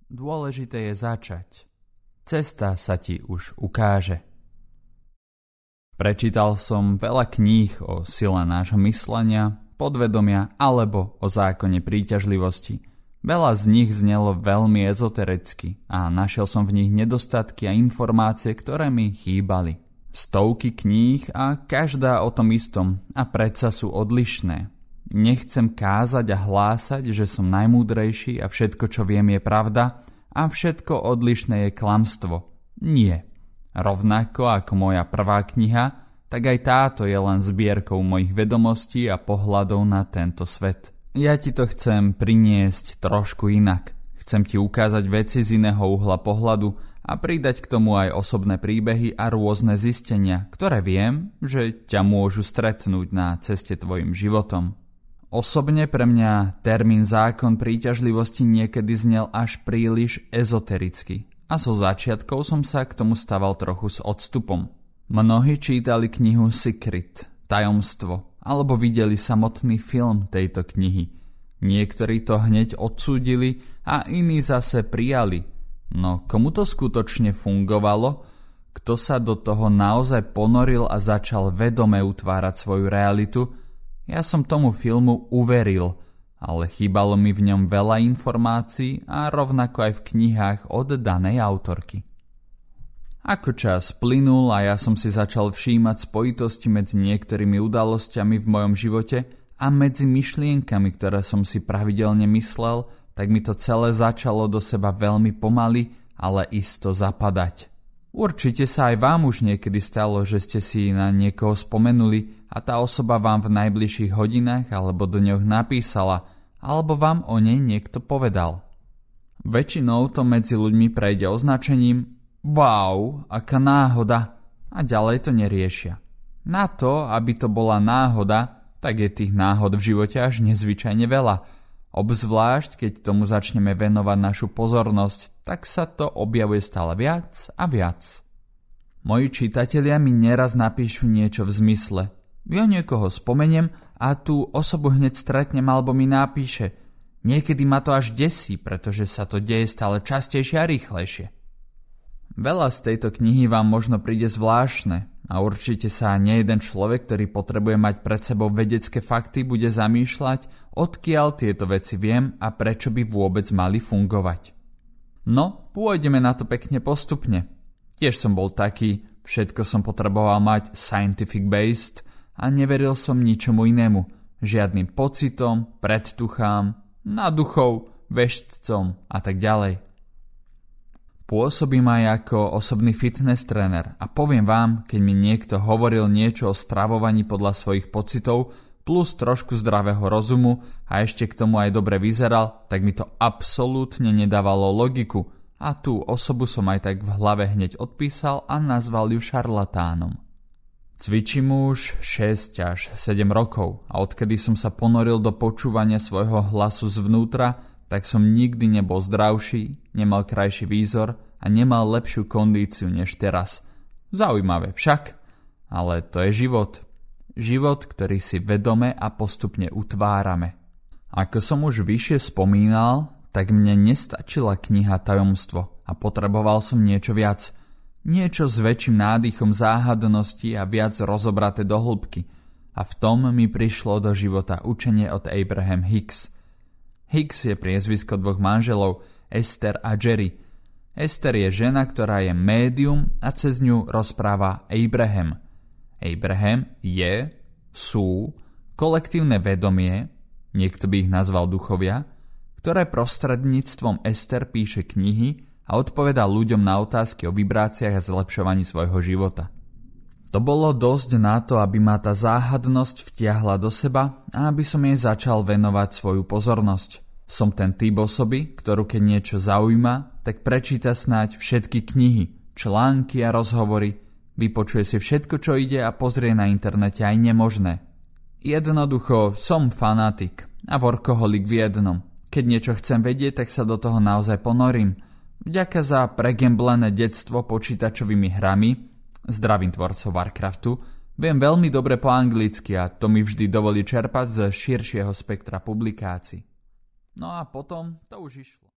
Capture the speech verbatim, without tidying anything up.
Dôležité je začať. Cesta sa ti už ukáže. Prečítal som veľa kníh o sile nášho myslenia, podvedomia alebo o zákone príťažlivosti. Veľa z nich znelo veľmi ezotericky a našiel som v nich nedostatky a informácie, ktoré mi chýbali. Stovky kníh a každá o tom istom a predsa sú odlišné. Nechcem kázať a hlásať, že som najmúdrejší a všetko, čo viem, je pravda a všetko odlišné je klamstvo. Nie. Rovnako ako moja prvá kniha, tak aj táto je len zbierkou mojich vedomostí a pohľadov na tento svet. Ja ti to chcem priniesť trošku inak. Chcem ti ukázať veci z iného uhla pohľadu a pridať k tomu aj osobné príbehy a rôzne zistenia, ktoré viem, že ťa môžu stretnúť na ceste tvojim životom. Osobne pre mňa termín zákon príťažlivosti niekedy znel až príliš ezotericky a zo začiatkov som sa k tomu staval trochu s odstupom. Mnohí čítali knihu Secret, tajomstvo, alebo videli samotný film tejto knihy. Niektorí to hneď odsúdili a iní zase prijali. No komu to skutočne fungovalo? Kto sa do toho naozaj ponoril a začal vedome utvárať svoju realitu? Ja som tomu filmu uveril, ale chýbalo mi v ňom veľa informácií a rovnako aj v knihách od danej autorky. Ako čas plynul a ja som si začal všímať spojitosti medzi niektorými udalosťami v mojom živote a medzi myšlienkami, ktoré som si pravidelne myslel, tak mi to celé začalo do seba veľmi pomaly, ale isto zapadať. Určite sa aj vám už niekedy stalo, že ste si na niekoho spomenuli a tá osoba vám v najbližších hodinách alebo dňoch napísala, alebo vám o nej niekto povedal. Väčšinou to medzi ľuďmi prejde označením wow, aká náhoda a ďalej to neriešia. Na to, aby to bola náhoda, tak je tých náhod v živote až nezvyčajne veľa. Obzvlášť, keď tomu začneme venovať našu pozornosť, tak sa to objavuje stále viac a viac. Moji čitatelia mi neraz napíšu niečo v zmysle: ja niekoho spomeniem a tú osobu hneď stretnem alebo mi napíše. Niekedy ma to až desí, pretože sa to deje stále častejšie a rýchlejšie. Veľa z tejto knihy vám možno príde zvláštne a určite sa nejeden človek, ktorý potrebuje mať pred sebou vedecké fakty, bude zamýšľať, odkiaľ tieto veci viem a prečo by vôbec mali fungovať. No, pôjdeme na to pekne postupne. Tiež som bol taký, všetko som potreboval mať scientific based a neveril som ničomu inému, žiadnym pocitom, predtuchám, naduchov, veštcom a tak ďalej. Pôsobím aj ako osobný fitness tréner a poviem vám, keď mi niekto hovoril niečo o stravovaní podľa svojich pocitov plus trošku zdravého rozumu a ešte k tomu aj dobre vyzeral, tak mi to absolútne nedávalo logiku a tú osobu som aj tak v hlave hneď odpísal a nazval ju šarlatánom. Cvičím už šesť až sedem rokov a odkedy som sa ponoril do počúvania svojho hlasu zvnútra, tak som nikdy nebol zdravší, nemal krajší výzor a nemal lepšiu kondíciu než teraz. Zaujímavé však, ale to je život. Život, ktorý si vedome a postupne utvárame. Ako som už vyššie spomínal, tak mne nestačila kniha Tajomstvo a potreboval som niečo viac. Niečo s väčším nádychom záhadnosti a viac rozobraté do hĺbky. A v tom mi prišlo do života učenie od Abraham Hicks. Hicks je priezvisko dvoch manželov, Esther a Jerry. Esther je žena, ktorá je médium a cez ňu rozpráva Abraham. Abraham je, sú, kolektívne vedomie, niekto by ich nazval duchovia, ktoré prostredníctvom Esther píše knihy a odpovedá ľuďom na otázky o vibráciách a zlepšovaní svojho života. To bolo dosť na to, aby ma tá záhadnosť vtiahla do seba a aby som jej začal venovať svoju pozornosť. Som ten typ osoby, ktorú keď niečo zaujíma, tak prečíta snáď všetky knihy, články a rozhovory, vypočuje si všetko, čo ide a pozrie na internete aj nemožné. Jednoducho som fanatik a workoholik v jednom. Keď niečo chcem vedieť, tak sa do toho naozaj ponorím. Vďaka za pregamblené detstvo počítačovými hrami, zdravím tvorcov Warcraftu, viem veľmi dobre po anglicky a to mi vždy dovolí čerpať z širšieho spektra publikácií. No a potom to už išlo.